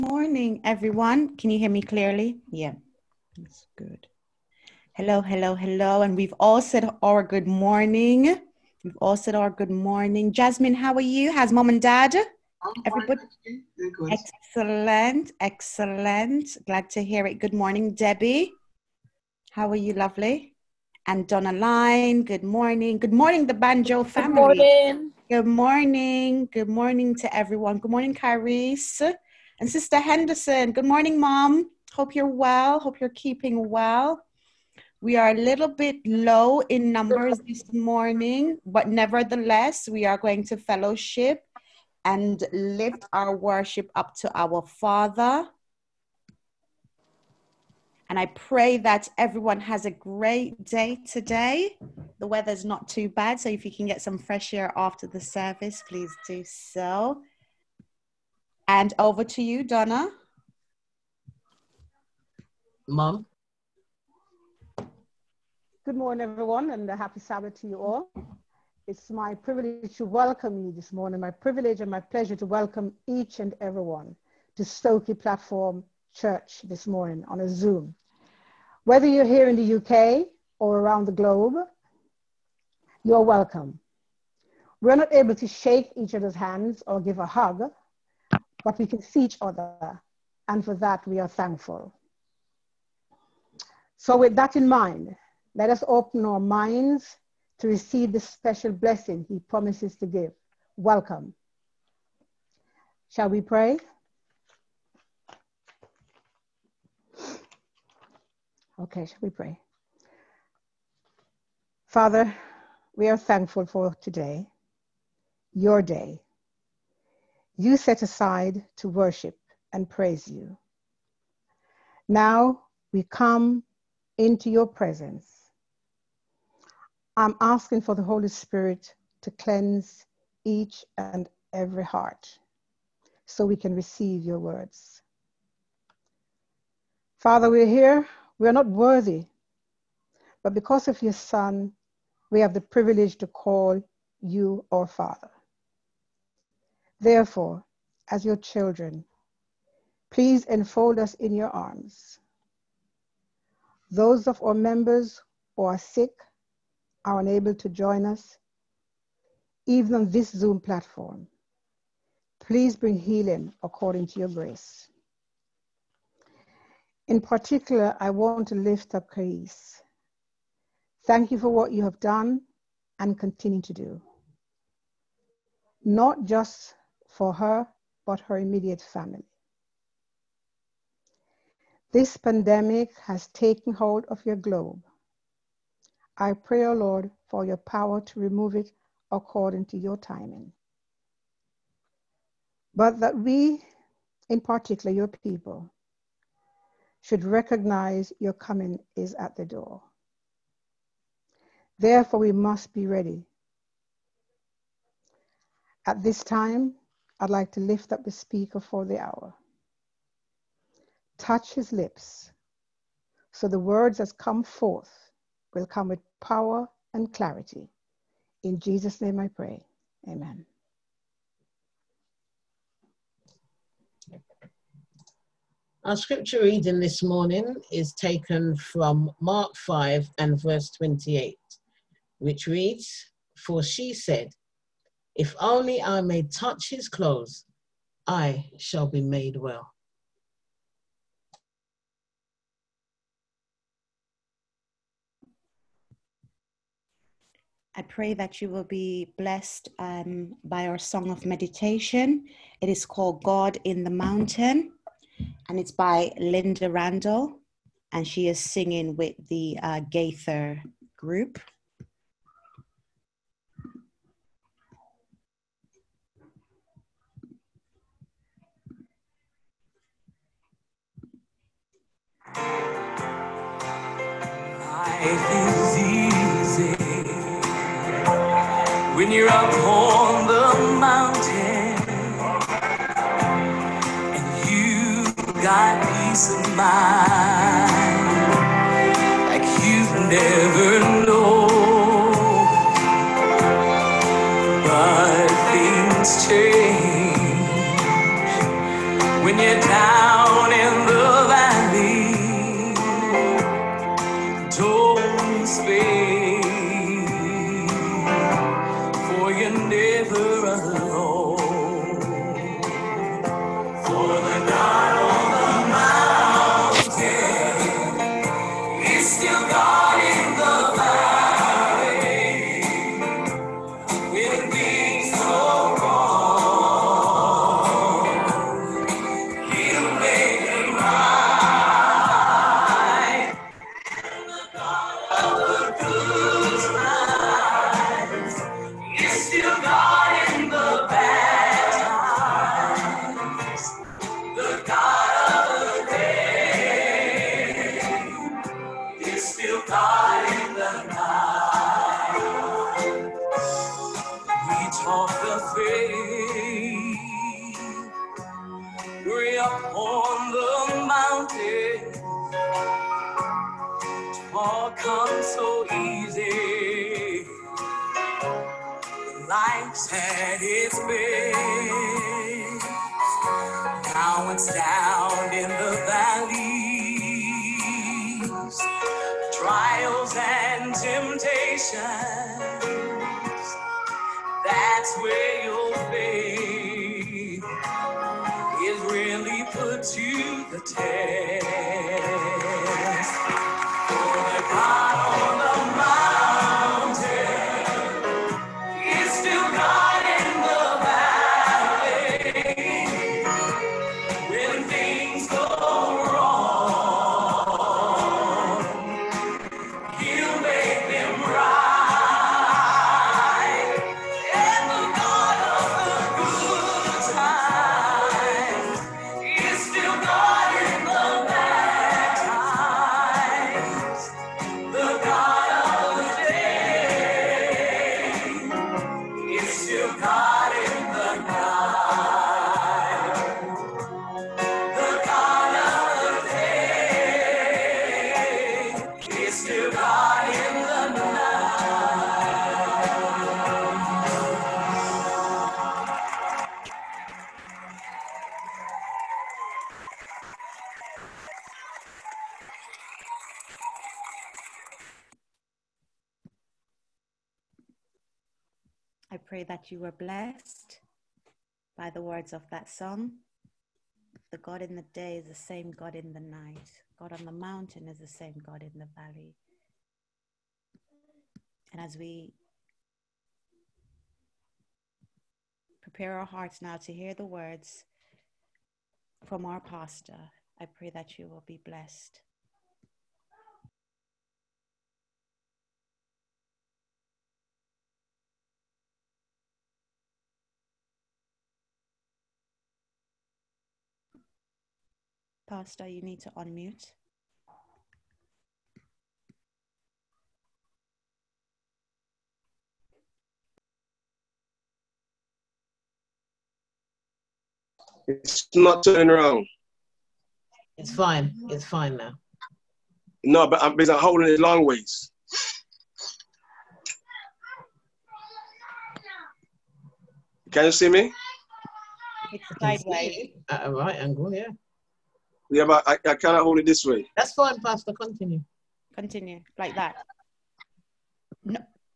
Morning, everyone. Can you hear me clearly? Yeah, that's good. Hello, hello, hello. And we've all said our good morning. We've all said our good morning. Jasmine, how are you? How's mom and dad? Everybody? Excellent, excellent. Glad to hear it. Good morning, Debbie. How are you, lovely? And Donna Line, good morning. Good morning, the Banjo family. Good morning. Good morning. Good morning to everyone. Good morning, Kyrese. And Sister Henderson, good morning, Mom. Hope you're well. Hope you're keeping well. We are a little bit low in numbers this morning, but nevertheless, we are going to fellowship and lift our worship up to our Father. And I pray that everyone has a great day today. The weather's not too bad, so if you can get some fresh air after the service, please do so. And over to you, Donna. Mom. Good morning, everyone, and a happy Sabbath to you all. It's my privilege to welcome you this morning, my privilege and my pleasure to welcome each and everyone to Stokey Platform Church this morning on a Zoom. Whether you're here in the UK or around the globe, you're welcome. We're not able to shake each other's hands or give a hug, but we can see each other, and for that we are thankful. So with that in mind, let us open our minds to receive this special blessing he promises to give. Welcome. Shall we pray? Okay, shall we pray? Father, we are thankful for today, your day. You set aside to worship and praise you. Now we come into your presence. I'm asking for the Holy Spirit to cleanse each and every heart so we can receive your words. Father, we're here. We're not worthy, but because of your Son, we have the privilege to call you our Father. Therefore, as your children, please enfold us in your arms. Those of our members who are sick, are unable to join us, even on this Zoom platform, please bring healing according to your grace. In particular, I want to lift up Kyrese. Thank you for what you have done and continue to do. Not just for her, but her immediate family. This pandemic has taken hold of your globe. I pray, O Lord, for your power to remove it according to your timing. But that we, in particular your people, should recognize your coming is at the door. Therefore, we must be ready. At this time, I'd like to lift up the speaker for the hour. Touch his lips, so the words that come forth will come with power and clarity. In Jesus' name I pray, amen. Our scripture reading this morning is taken from Mark 5 and verse 28, which reads, "For she said, if only I may touch his clothes, I shall be made well." I pray that you will be blessed by our song of meditation. It is called God in the Mountain, and it's by Linda Randall, and she is singing with the Gaither group. Life is easy when you're up on the mountain and you got peace of mind like you've never known. But things change when you're down in the valley, don't despair, for you're never alone. For the God on the mountain is still God in the valley. When things go wrong, He'll make them right. And the God of the good times is still God in the bad times. The God of the day is still God in the night. We talk the faith, we're up on the mountain. All comes so easy. Life's had its best. Now it's down in the valleys, trials and temptations. That's where your faith is really put to the test. For the God on the mountain is still God in the valley. When things go wrong, He'll make them right. And the God of the good times is still God in the bad times. The God of the day is still God in the night. The God of the day is still God in the night. I pray that you were blessed by the words of that song. The God in the day is the same God in the night. God on the mountain is the same God in the valley. And as we prepare our hearts now to hear the words from our pastor, I pray that you will be blessed. Pastor, you need to unmute. It's not turning around. It's fine. It's fine now. No, but I'm holding it long ways. Can you see me? It's I can see sideways. you at a right angle, yeah. Yeah, but I cannot hold it this way. That's fine, Pastor. Continue. Continue like that. No.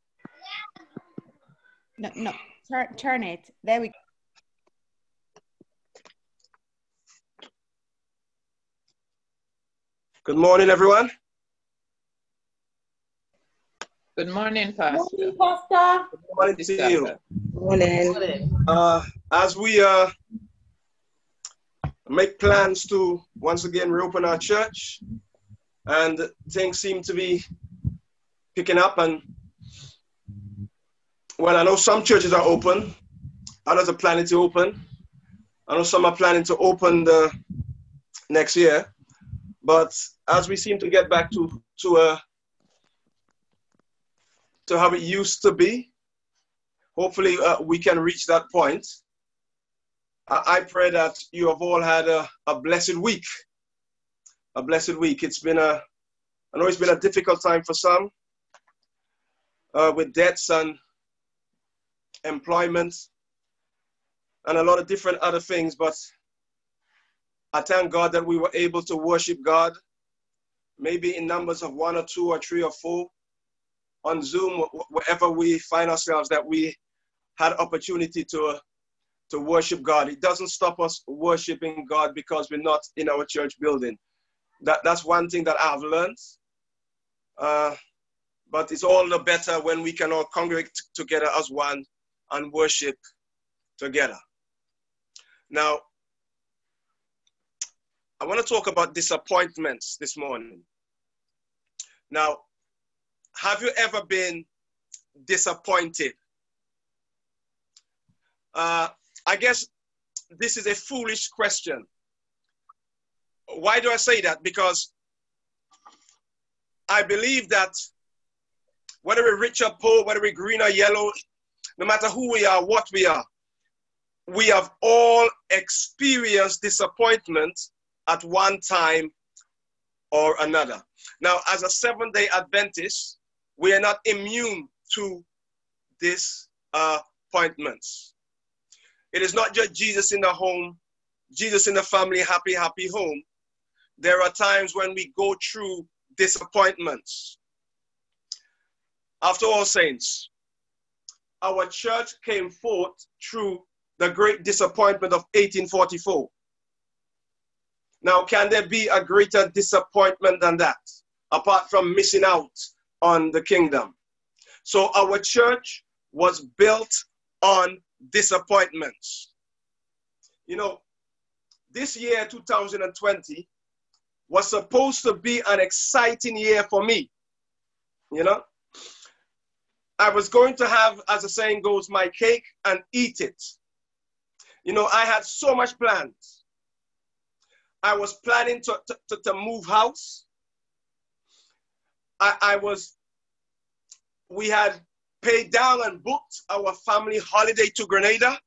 No, no. Turn it. There we go. Good morning, everyone. Good morning, Pastor. Morning, Pastor. Good morning to you. Morning. As we make plans to once again reopen our church, and things seem to be picking up, and well, I know some churches are open, others are planning to open. I know some are planning to open the next year, but as we seem to get back to how it used to be, hopefully we can reach that point. I pray that you have all had a blessed week. A blessed week. It's been I know it's been a difficult time for some with debts and employment and a lot of different other things, but I thank God that we were able to worship God, maybe in numbers of 1 or 2 or 3 or 4 on Zoom, wherever we find ourselves, that we had opportunity to worship God. It doesn't stop us worshiping God because we're not in our church building. That's one thing that I've learned. But it's all the better when we can all congregate together as one and worship together. Now, I want to talk about disappointments this morning. Now, have you ever been disappointed? I guess this is a foolish question. Why do I say that? Because I believe that whether we're rich or poor, whether we're green or yellow, no matter who we are, what we are, we have all experienced disappointment at one time or another. Now, as a Seventh-day Adventist, we are not immune to disappointments. It is not just Jesus in the home, Jesus in the family, happy, happy home. There are times when we go through disappointments. After All Saints, our church came forth through the great disappointment of 1844. Now, can there be a greater disappointment than that, apart from missing out on the kingdom? So our church was built on disappointments. You know, this year, 2020, was supposed to be an exciting year for me. You know, I was going to have, as the saying goes, my cake and eat it. You know, I had so much plans. I was planning to move house. We had paid down and booked our family holiday to Grenada.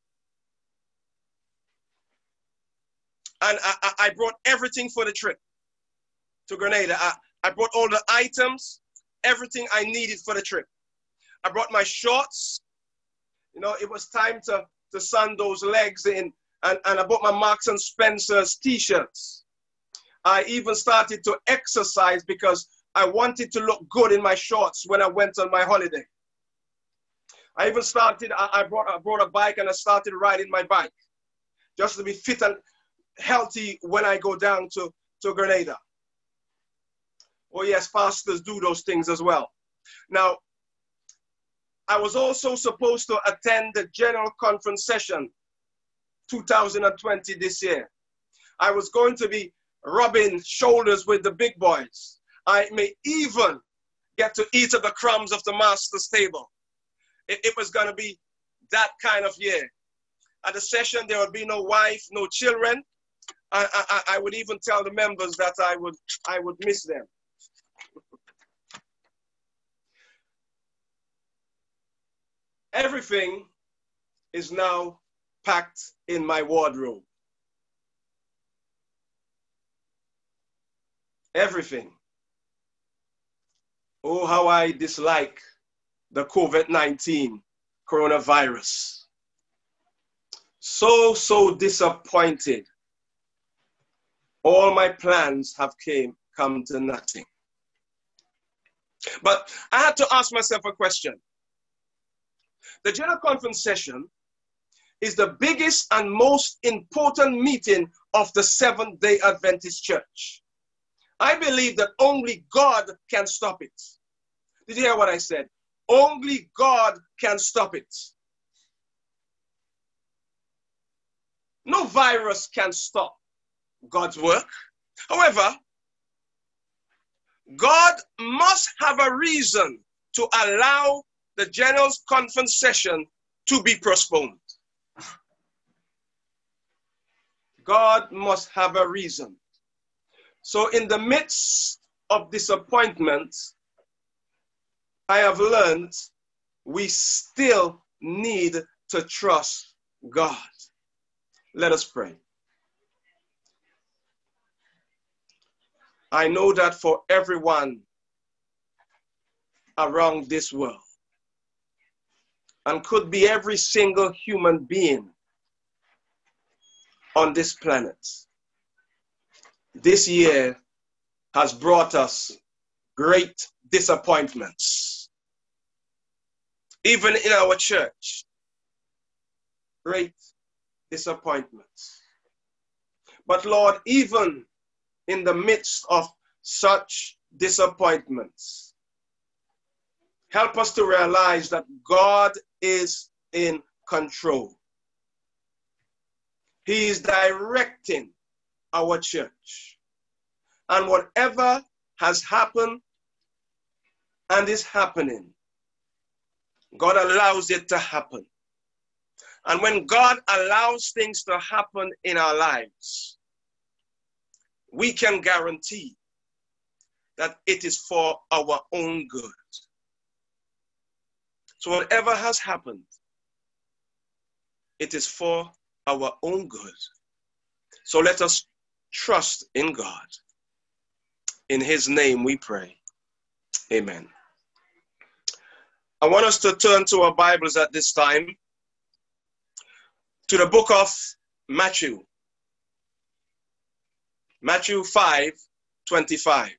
And I brought everything for the trip to Grenada. I brought all the items, everything I needed for the trip. I brought my shorts. You know, it was time to sun those legs in. And I bought my Marks and Spencer's t-shirts. I even started to exercise because I wanted to look good in my shorts when I went on my holiday. I even started, I brought a bike and I started riding my bike just to be fit and healthy when I go down to Grenada. Oh yes, pastors do those things as well. Now, I was also supposed to attend the General Conference session 2020 this year. I was going to be rubbing shoulders with the big boys. I may even get to eat of the crumbs of the master's table. It was going to be that kind of year. At the session, there would be no wife, no children. I would even tell the members that I would miss them. Everything is now packed in my wardrobe. Everything. Oh, how I dislike the COVID-19 coronavirus. So disappointed. All my plans have come to nothing. But I had to ask myself a question. The General Conference session is the biggest and most important meeting of the Seventh-day Adventist Church. I believe that only God can stop it. Did you hear what I said? Only God can stop it. No virus can stop God's work. However, God must have a reason to allow the General Conference session to be postponed. God must have a reason. So in the midst of disappointment, I have learned we still need to trust God. Let us pray. I know that for everyone around this world, and could be every single human being on this planet, this year has brought us great disappointments. Even in our church, great disappointments. But Lord, even in the midst of such disappointments, help us to realize that God is in control. He is directing our church. And whatever has happened and is happening, God allows it to happen. And when God allows things to happen in our lives, we can guarantee that it is for our own good. So whatever has happened, it is for our own good. So let us trust in God. In his name we pray. Amen. I want us to turn to our Bibles at this time to the book of Matthew. Matthew 5:25.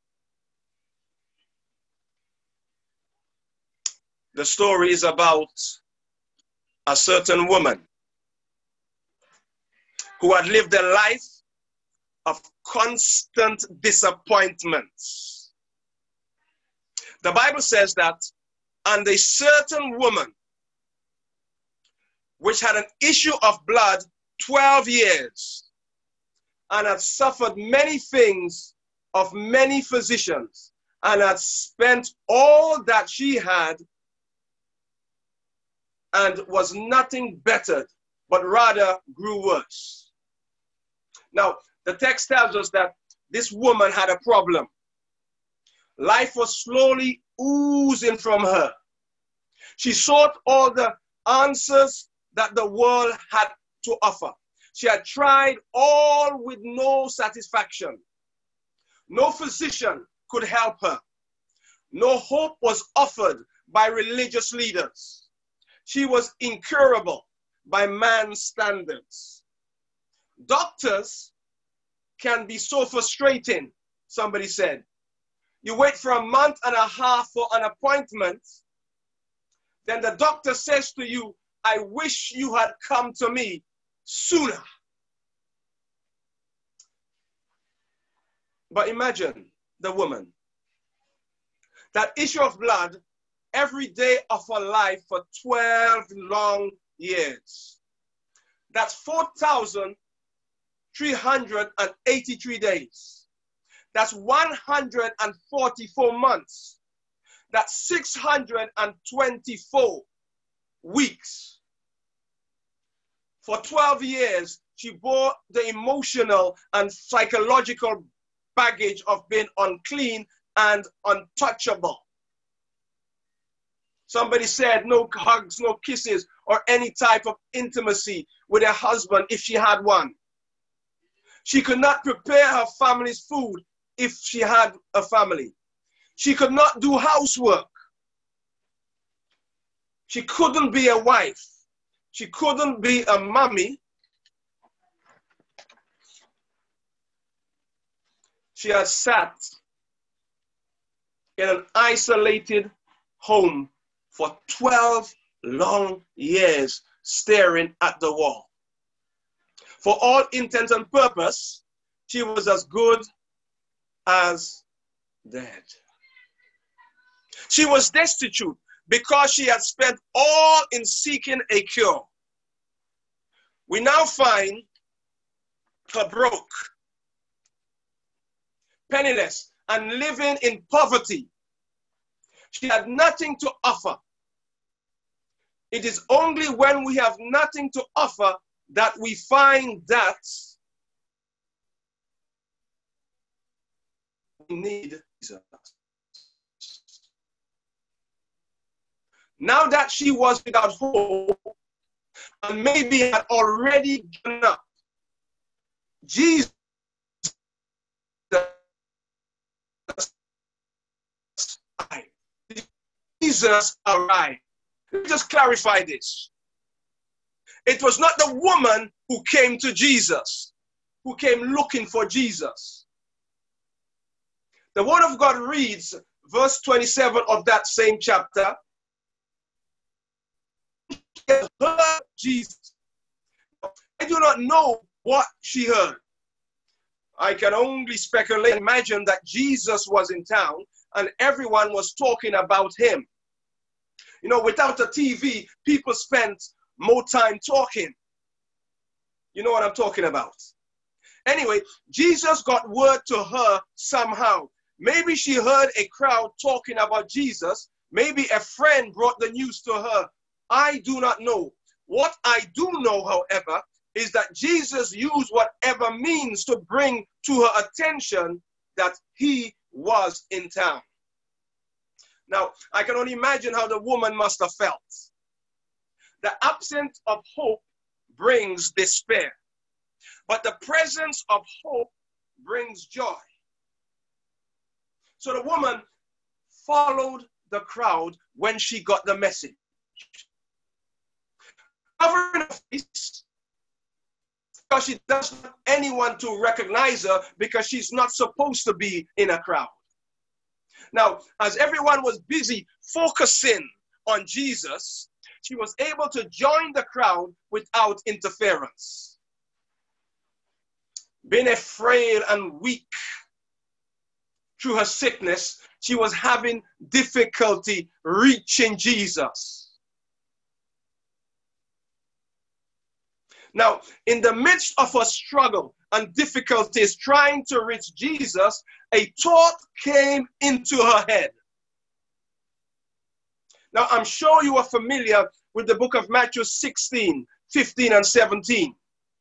The story is about a certain woman who had lived a life of constant disappointments. The Bible says that, and a certain woman which had an issue of blood 12 years and had suffered many things of many physicians and had spent all that she had and was nothing bettered, but rather grew worse. Now, the text tells us that this woman had a problem. Life was slowly oozing from her. She sought all the answers that the world had to offer. She had tried all with no satisfaction. No physician could help her. No hope was offered by religious leaders. She was incurable by man's standards. Doctors can be so frustrating, somebody said. You wait for a month and a half for an appointment, then the doctor says to you, I wish you had come to me sooner. But imagine the woman. That issue of blood every day of her life for 12 long years. That's 4,383 days. That's 144 months. That's 624 weeks. For 12 years, she bore the emotional and psychological baggage of being unclean and untouchable. Somebody said no hugs, no kisses, or any type of intimacy with her husband if she had one. She could not prepare her family's food if she had a family. She could not do housework. She couldn't be a wife. She couldn't be a mommy. She had sat in an isolated home for 12 long years, staring at the wall. For all intents and purpose, she was as good as dead. She was destitute because she had spent all in seeking a cure. We now find her broke, penniless, and living in poverty. She had nothing to offer. It is only when we have nothing to offer that we find that we need Jesus. Now that she was without hope and maybe had already given up, Jesus arrived. Let me just clarify this. It was not the woman who came to Jesus. who came looking for Jesus. The Word of God reads, verse 27 of that same chapter, heard Jesus. I do not know what she heard. I can only speculate, imagine that Jesus was in town and everyone was talking about him. You know, without a TV, people spent more time talking. You know what I'm talking about. Anyway, Jesus got word to her somehow. Maybe she heard a crowd talking about Jesus. Maybe a friend brought the news to her. I do not know. What I do know, however, is that Jesus used whatever means to bring to her attention that he was in town. Now, I can only imagine how the woman must have felt. The absence of hope brings despair, but the presence of hope brings joy. So the woman followed the crowd when she got the message. Covering her face, because she doesn't want anyone to recognize her, because she's not supposed to be in a crowd. Now, as everyone was busy focusing on Jesus, she was able to join the crowd without interference. Being frail and weak through her sickness, she was having difficulty reaching Jesus. Now, in the midst of her struggle and difficulties trying to reach Jesus, a thought came into her head. Now, I'm sure you are familiar with the book of Matthew 16, 15, and 17,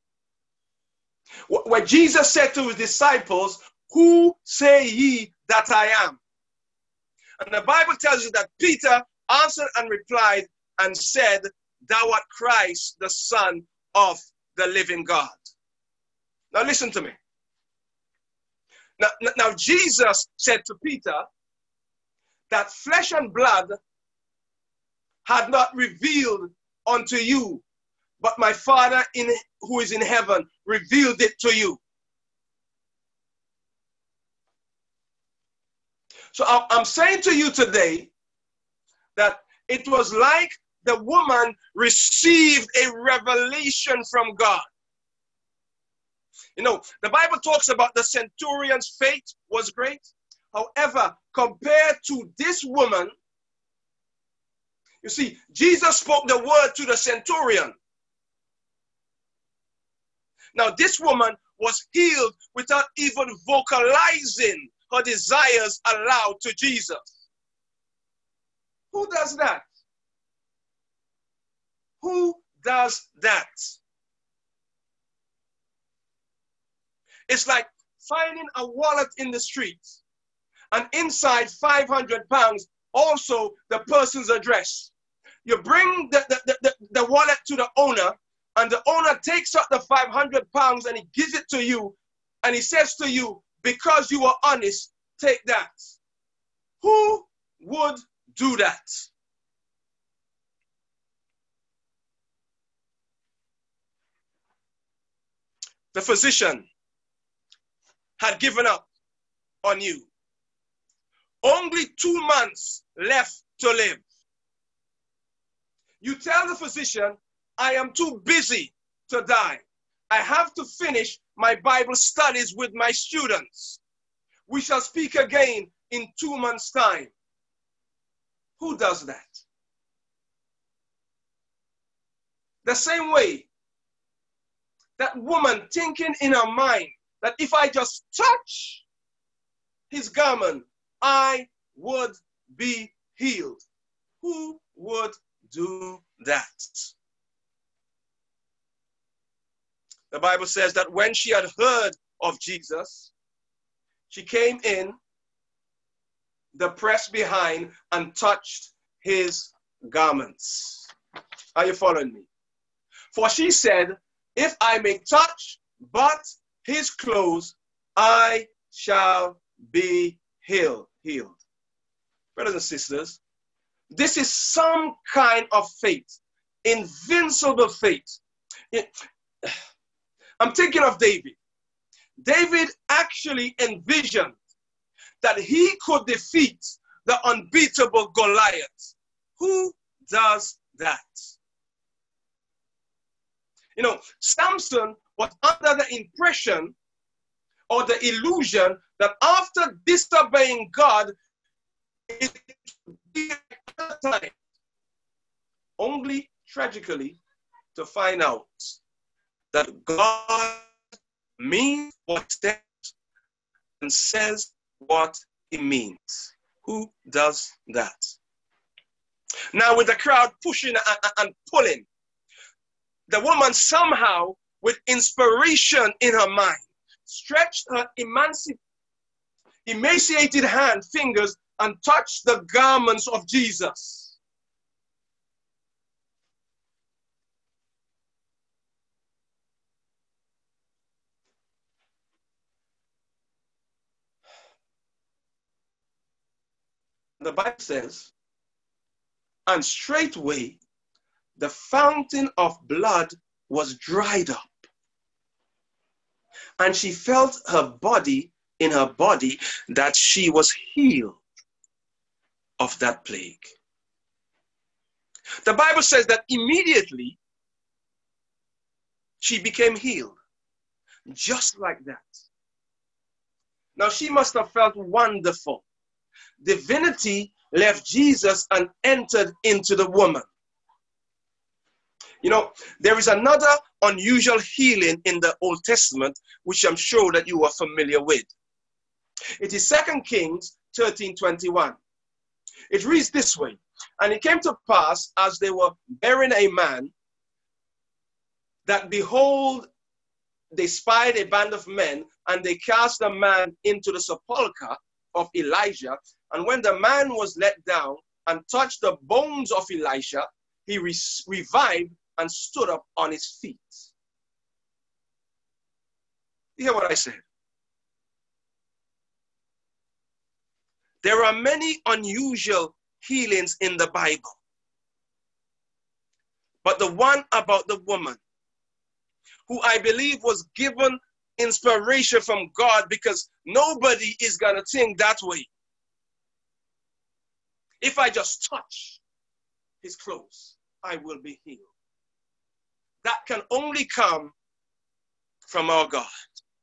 where Jesus said to his disciples, "Who say ye that I am?" And the Bible tells you that Peter answered and replied and said, "Thou art Christ, the Son of the living God." Now listen to me. Now Jesus said to Peter that flesh and blood had not revealed unto you, but my Father who is in heaven revealed it to you. So I'm saying to you today that it was like the woman received a revelation from God. You know, the Bible talks about the centurion's faith was great. However, compared to this woman, you see, Jesus spoke the word to the centurion. Now, this woman was healed without even vocalizing her desires aloud to Jesus. Who does that? Who does that? It's like finding a wallet in the street and inside 500 pounds, also the person's address. You bring the wallet to the owner, and the owner takes out the 500 pounds and he gives it to you, and he says to you, "Because you are honest, take that." Who would do that? The physician had given up on you. Only 2 months left to live. You tell the physician, "I am too busy to die. I have to finish my Bible studies with my students. We shall speak again in 2 months' time." Who does that? The same way, that woman thinking in her mind that if I just touch his garment, I would be healed. Who would do that? The Bible says that when she had heard of Jesus, she came in the press behind and touched his garments. Are you following me? For she said, "If I may touch but his clothes, I shall be healed." Brothers and sisters, this is some kind of faith, invincible faith. I'm thinking of David. David actually envisioned that he could defeat the unbeatable Goliath. Who does that? You know, Samson was under the impression or the illusion that after disobeying God, it would be another time. Only tragically to find out that God means what he says and says what he means. Who does that? Now, with the crowd pushing and pulling, the woman somehow, with inspiration in her mind, stretched her emaciated fingers and touched the garments of Jesus. The Bible says, and straightway the fountain of blood was dried up, and she felt in her body that she was healed of that plague. The Bible says that immediately she became healed, just like that. Now she must have felt wonderful. Divinity left Jesus and entered into the woman. You know, there is another unusual healing in the Old Testament, which I'm sure that you are familiar with. It is 2 Kings 13:21. It reads this way, and it came to pass as they were burying a man, that behold, they spied a band of men, and they cast the man into the sepulchre of Elijah. And when the man was let down and touched the bones of Elisha, he revived and stood up on his feet. You hear what I said? There are many unusual healings in the Bible. But the one about the woman, who I believe was given inspiration from God, because nobody is going to think that way. If I just touch his clothes, I will be healed. That can only come from our God.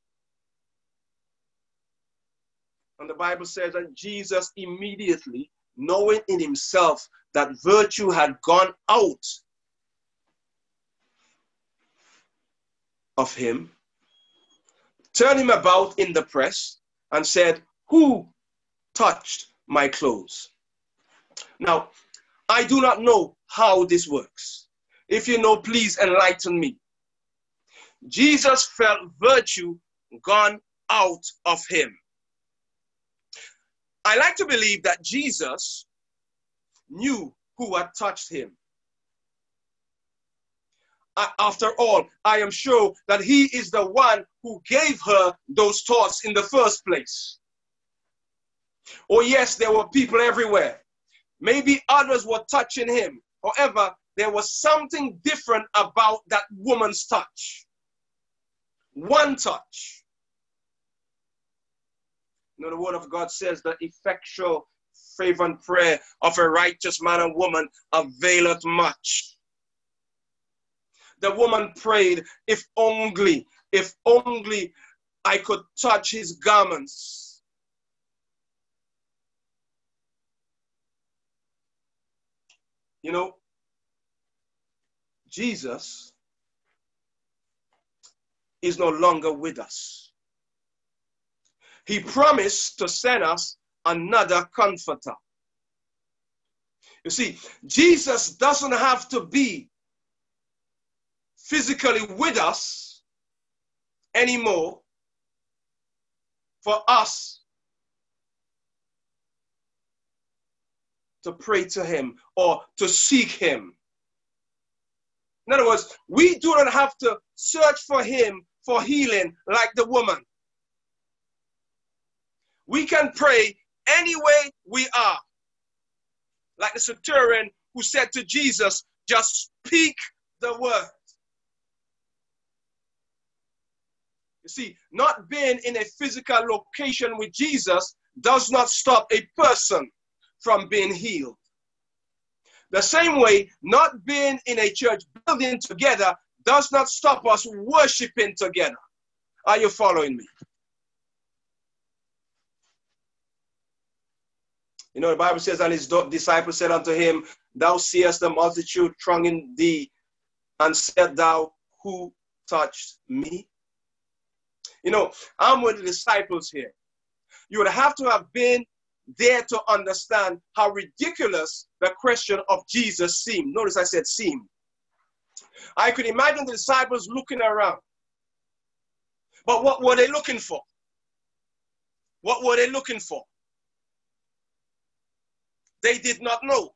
And the Bible says that Jesus immediately, knowing in himself that virtue had gone out of him, turned him about in the press and said, "Who touched my clothes?" Now, I do not know how this works. If you know, please enlighten me. Jesus felt virtue gone out of him. I like to believe that Jesus knew who had touched him. After all, I am sure that he is the one who gave her those thoughts in the first place. Oh yes, there were people everywhere. Maybe others were touching him. However, there was something different about that woman's touch. One touch. You know, the word of God says the effectual fervent prayer of a righteous man and woman availeth much. The woman prayed, if only I could touch his garments. You know, Jesus is no longer with us. He promised to send us another comforter. You see, Jesus doesn't have to be physically with us anymore for us to pray to him or to seek him. In other words, we do not have to search for him for healing like the woman. We can pray any way we are. Like the centurion who said to Jesus, just speak the word. You see, not being in a physical location with Jesus does not stop a person from being healed. The same way, not being in a church building together does not stop us worshiping together. Are you following me? You know, the Bible says, and his disciples said unto him, thou seest the multitude thronging thee, and said thou, who touched me? You know, I'm with the disciples here. You would have to have been there to understand how ridiculous the question of Jesus seemed. Notice I said seemed. I could imagine the disciples looking around. But what were they looking for? What were they looking for? They did not know.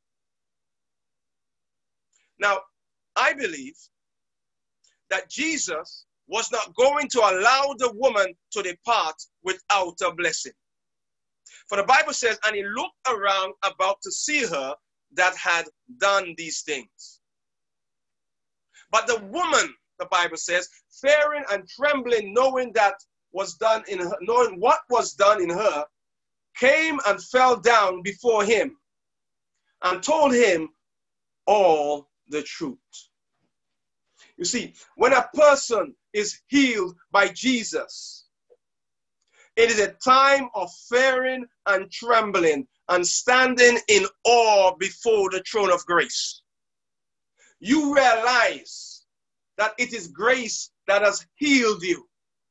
Now, I believe that Jesus was not going to allow the woman to depart without a blessing. For the Bible says, and he looked around about to see her that had done these things. But the woman, the Bible says, fearing and trembling, knowing that was done in her, knowing what was done in her, came and fell down before him and told him all the truth. You see, when a person is healed by Jesus, it is a time of fearing and trembling and standing in awe before the throne of grace. You realize that it is grace that has healed you.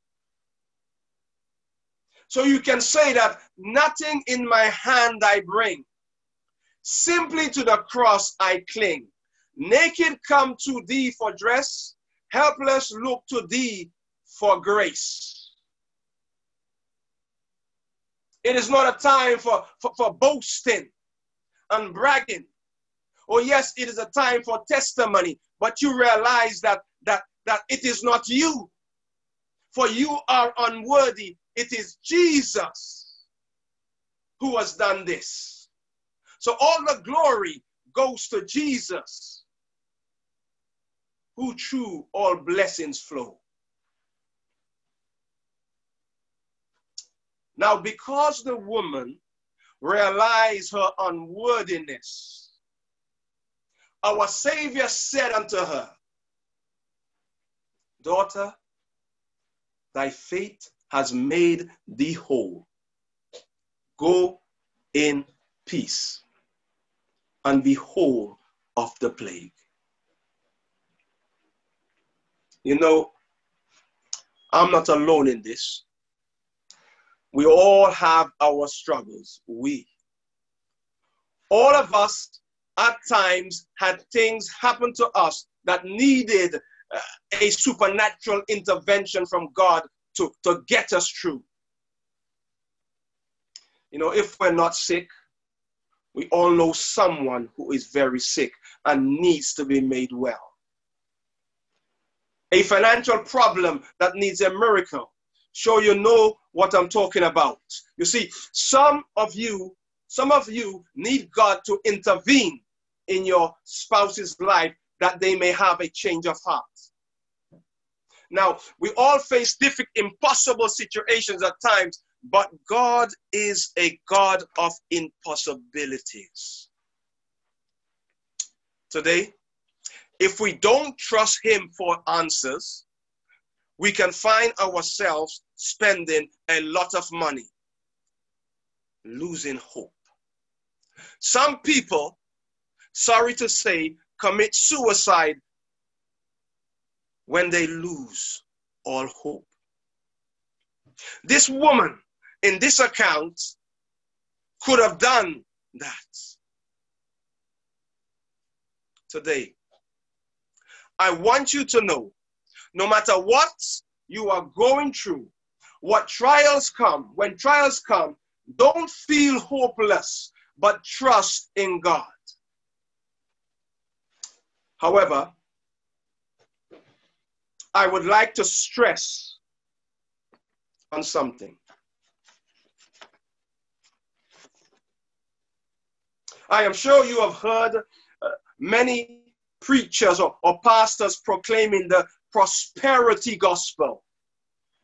So you can say that nothing in my hand I bring, simply to the cross I cling. Naked come to thee for dress, helpless look to thee for grace. It is not a time for boasting and bragging. Oh yes, it is a time for testimony, but you realize that it is not you, for you are unworthy. It is Jesus who has done this. So all the glory goes to Jesus, who through all blessings flow. Now, because the woman realized her unworthiness, our Savior said unto her, daughter, thy faith has made thee whole. Go in peace and be whole of the plague. You know, I'm not alone in this. We all have our struggles. All of us at times had things happen to us that needed a supernatural intervention from God to get us through. You know, if we're not sick, we all know someone who is very sick and needs to be made well. A financial problem that needs a miracle. Sure, you know what I'm talking about. You see, some of you need God to intervene in your spouse's life that they may have a change of heart. Now, we all face difficult, impossible situations at times, but God is a God of impossibilities. Today, if we don't trust him for answers, we can find ourselves spending a lot of money, losing hope. Some people, sorry to say, commit suicide when they lose all hope. This woman in this account could have done that. Today, I want you to know, no matter what you are going through, what trials come, when trials come, don't feel hopeless, but trust in God. However, I would like to stress on something. I am sure you have heard many preachers or pastors proclaiming the prosperity gospel.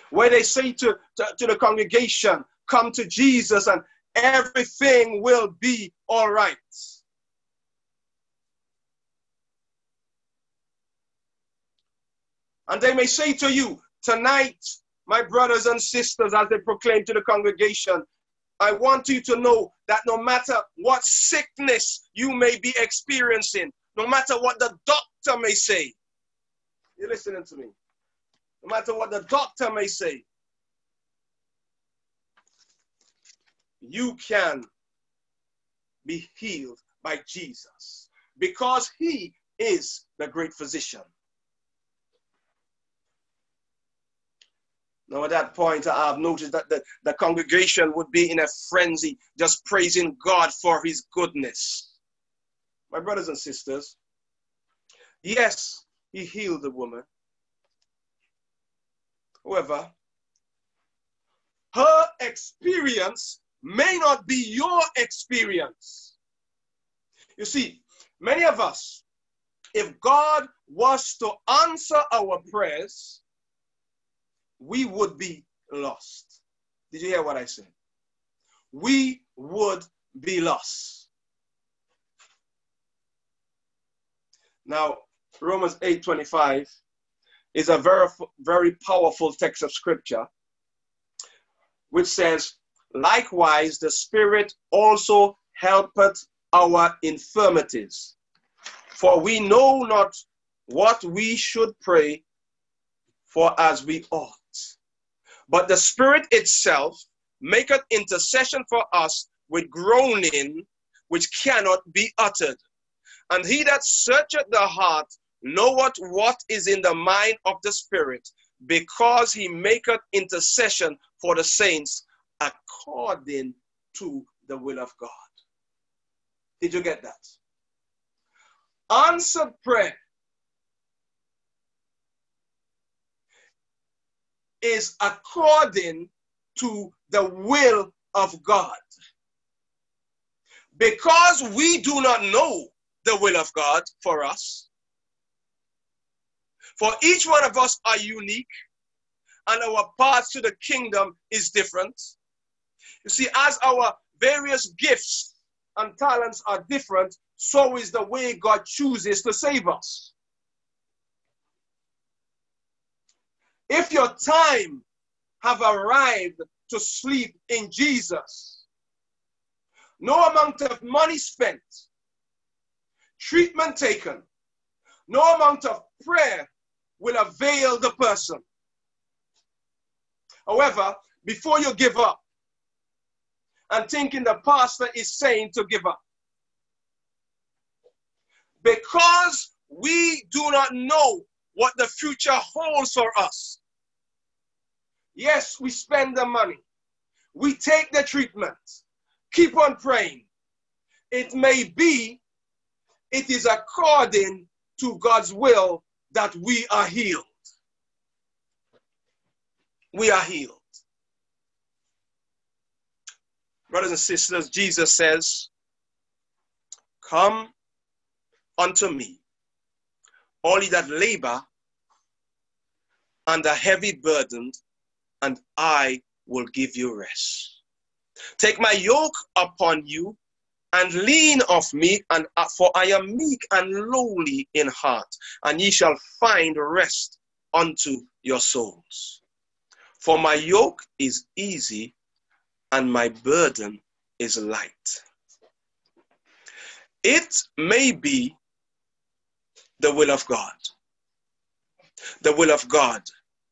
where they say to the congregation, come to Jesus and everything will be all right. And they may say to you, tonight, my brothers and sisters, as they proclaim to the congregation, I want you to know that no matter what sickness you may be experiencing, no matter what the doctor may say, you're listening to me, no matter what the doctor may say, you can be healed by Jesus because he is the great physician. Now at that point, I have noticed that the congregation would be in a frenzy, just praising God for his goodness. My brothers and sisters, yes, he healed the woman. However, her experience may not be your experience. You see, many of us, if God was to answer our prayers, we would be lost. Did you hear what I said? We would be lost. Now, Romans 8:25 is a very powerful text of scripture, which says, likewise, the Spirit also helpeth our infirmities. For we know not what we should pray for as we ought. But the Spirit itself maketh intercession for us with groaning which cannot be uttered. And he that searcheth the heart knoweth what is in the mind of the Spirit, because he maketh intercession for the saints according to the will of God. Did you get that? Answered prayer is according to the will of God. Because we do not know the will of God for us, for each one of us are unique and our path to the kingdom is different. You see, as our various gifts and talents are different, so is the way God chooses to save us. If your time have arrived to sleep in Jesus, no amount of money spent, treatment taken, no amount of prayer will avail the person. However, before you give up and thinking the pastor is saying to give up, because we do not know what the future holds for us. Yes, we spend the money. We take the treatment. Keep on praying. It may be, it is according to God's will that we are healed. We are healed. Brothers and sisters, Jesus says, come unto me, all ye that labor and are heavy burdened, and I will give you rest. Take my yoke upon you and lean of me, and for I am meek and lowly in heart, and ye shall find rest unto your souls. For my yoke is easy and my burden is light. It may be the will of God. The will of God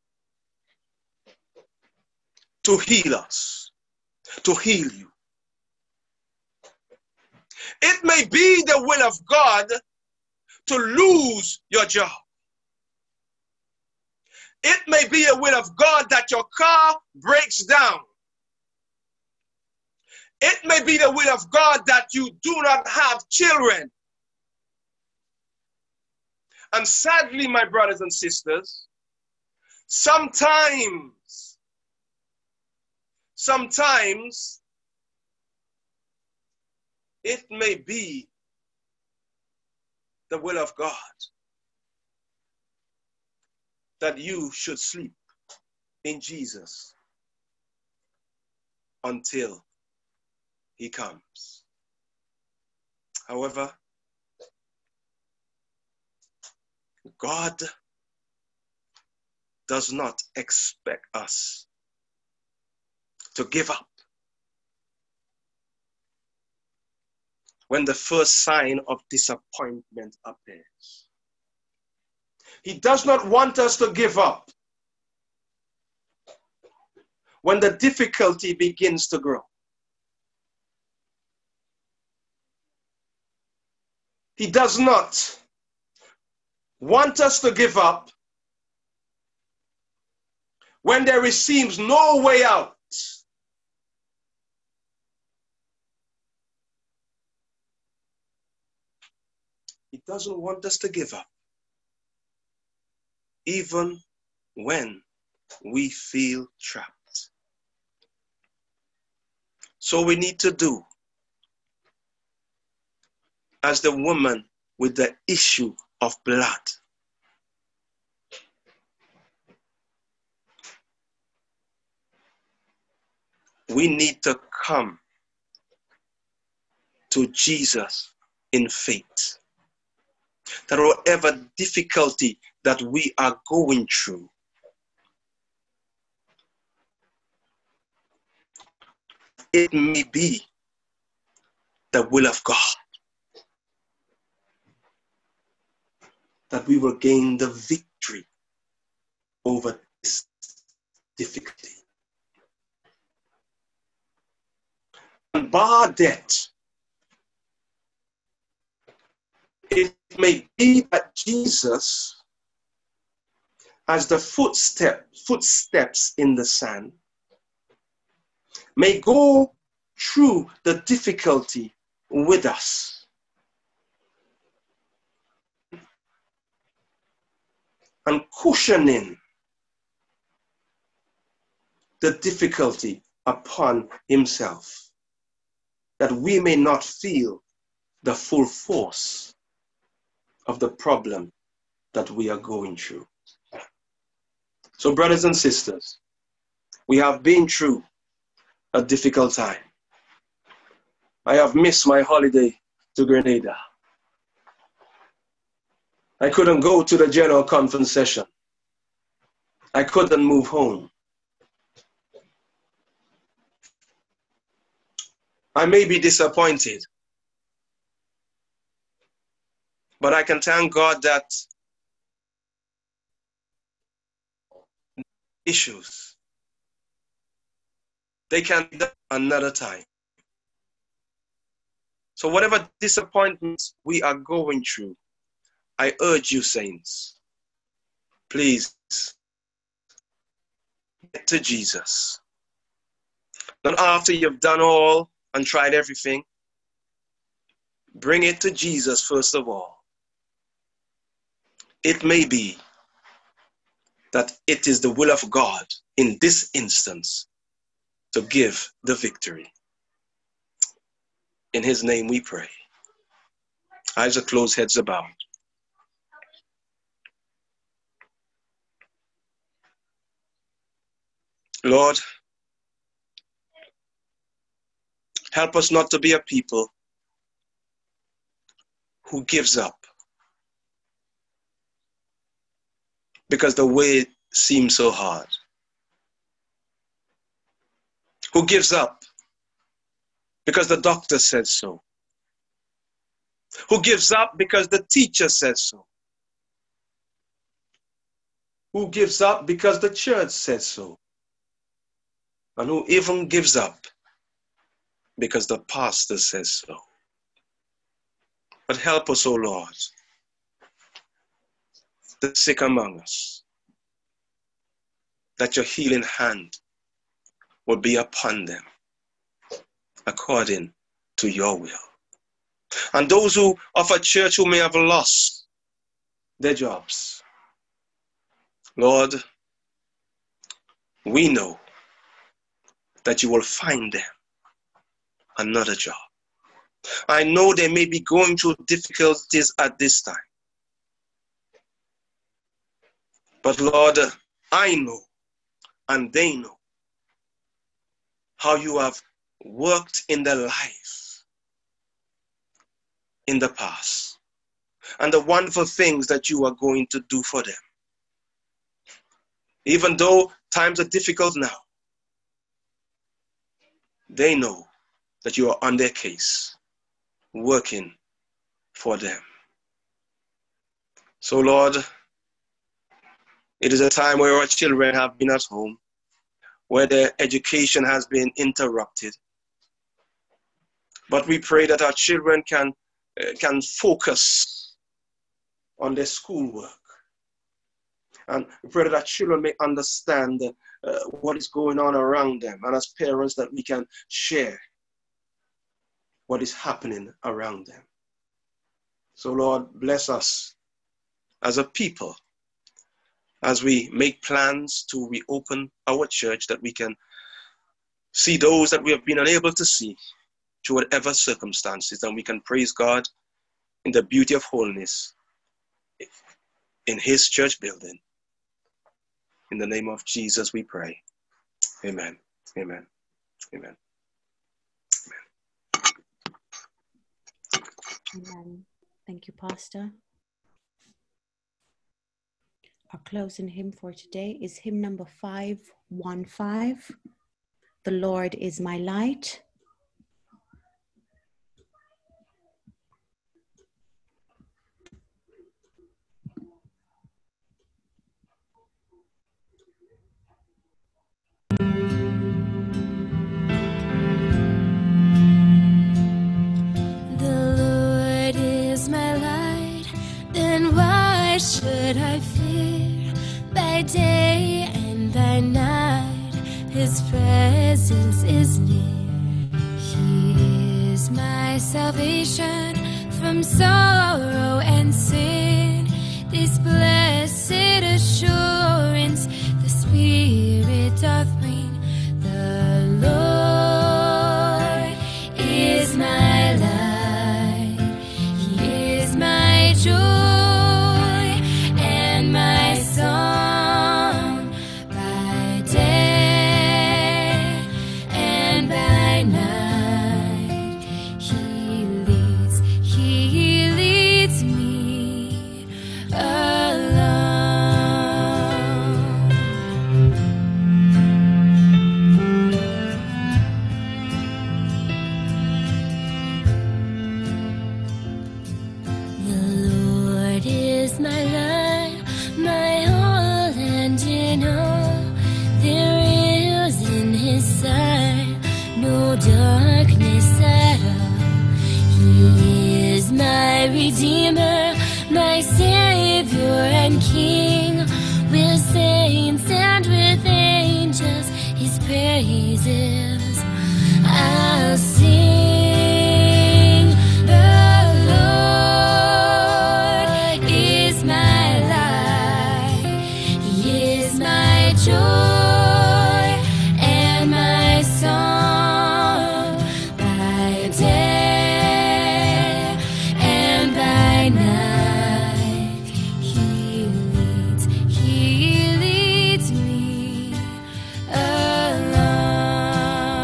to heal us, to heal you. It may be the will of God to lose your job. It may be a will of God that your car breaks down. It may be the will of God that you do not have children. And sadly, my brothers and sisters, sometimes it may be the will of God that you should sleep in Jesus until he comes. However, God does not expect us to give up when the first sign of disappointment appears. He does not want us to give up when the difficulty begins to grow. He does not want us to give up when there seems no way out. He doesn't want us to give up, even when we feel trapped. So we need to do as the woman with the issue of blood. We need to come to Jesus in faith. That whatever difficulty that we are going through, it may be the will of God, that we will gain the victory over this difficulty. And bar that, it may be that Jesus, as the footsteps in the sand, may go through the difficulty with us. And cushioning the difficulty upon himself, that we may not feel the full force of the problem that we are going through. So, brothers and sisters, we have been through a difficult time. I have missed my holiday to Grenada. I couldn't go to the general conference session. I couldn't move home. I may be disappointed, but I can thank God that issues, they can be done another time. So whatever disappointments we are going through, I urge you, saints, please get to Jesus. Not after you've done all and tried everything. Bring it to Jesus first of all. It may be that it is the will of God in this instance to give the victory. In his name we pray. Eyes are closed, heads are bowed. Lord, help us not to be a people who gives up because the way seems so hard. Who gives up because the doctor said so. Who gives up because the teacher said so. Who gives up because the church said so. And who even gives up because the pastor says so. But help us, O Lord, the sick among us, that your healing hand will be upon them according to your will. And those who of a church who may have lost their jobs, Lord, we know that you will find them another job. I know they may be going through difficulties at this time. But Lord, I know and they know how you have worked in their life in the past and the wonderful things that you are going to do for them. Even though times are difficult now, they know that you are on their case, working for them. So Lord, it is a time where our children have been at home, where their education has been interrupted. But we pray that our children can focus on their schoolwork. And we pray that our children may understand what is going on around them. And as parents, that we can share what is happening around them. So Lord, bless us as a people as we make plans to reopen our church, that we can see those that we have been unable to see through whatever circumstances, and we can praise God in the beauty of holiness in his church building. In the name of Jesus we pray. Amen. Amen. Amen. Amen. Thank you, Pastor. Our closing hymn for today is hymn number 515. The Lord is my light. Should I fear by day and by night? His presence is near. He is my salvation from sorrow and sin. This blessed assurance the Spirit doth bring. The Lord is my light. He is my joy. Redeemer, my Savior and King, with saints and with angels, his praises I'll sing. The Lord is my light, he is my joy and my song by day. He leads me along.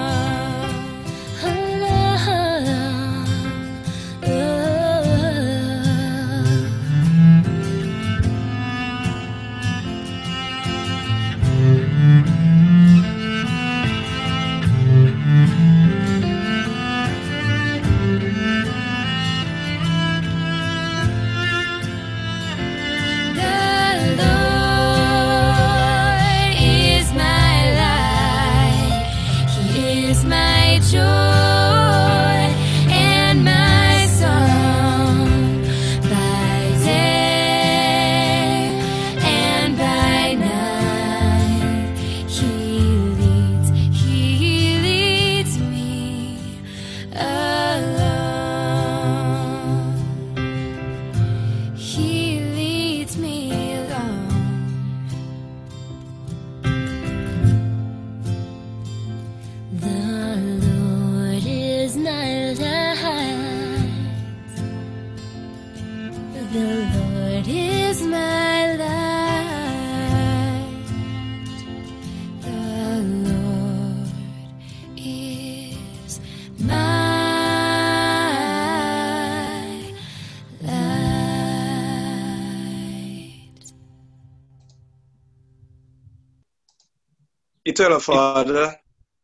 Eternal Father,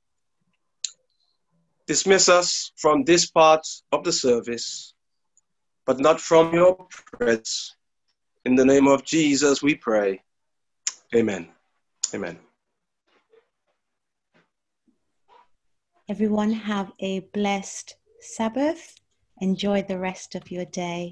dismiss us from this part of the service, but not from your presence. In the name of Jesus we pray. Amen. Amen. Everyone have a blessed Sabbath. Enjoy the rest of your day.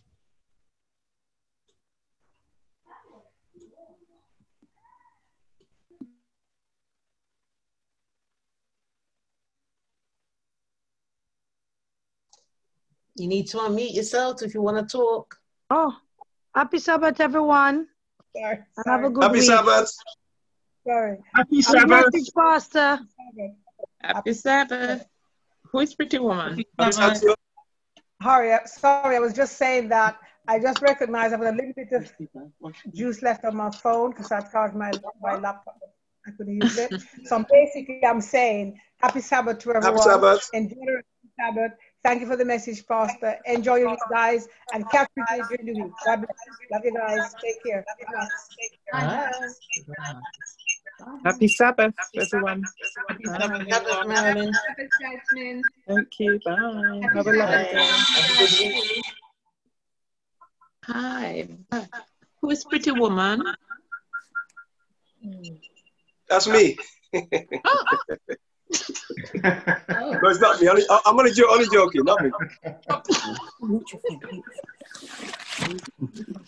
You need to unmute yourself if you want to talk. Oh, happy Sabbath, everyone. Sorry. And have a good Happy week. Sabbath. Sorry. Happy Happy message, Pastor. Happy Sabbath. Who is Pretty Woman? Sorry, I was just saying that I just recognized I've got a little bit of juice left on my phone because I charged my laptop. I couldn't use it. So I'm saying happy Sabbath to everyone. Happy Sabbath. Enjoy the Sabbath. Thank you for the message, Pastor. Enjoy your week, guys, and catch you during the week. God bless. Love you guys. Take care. Bye. Happy Sabbath, everyone. Happy Sabbath, Marilyn. Thank you. Bye. Have a lovely day. Have a good week. Hi. Who is Pretty Woman? That's me. No, it's not me. I'm only joking, not me.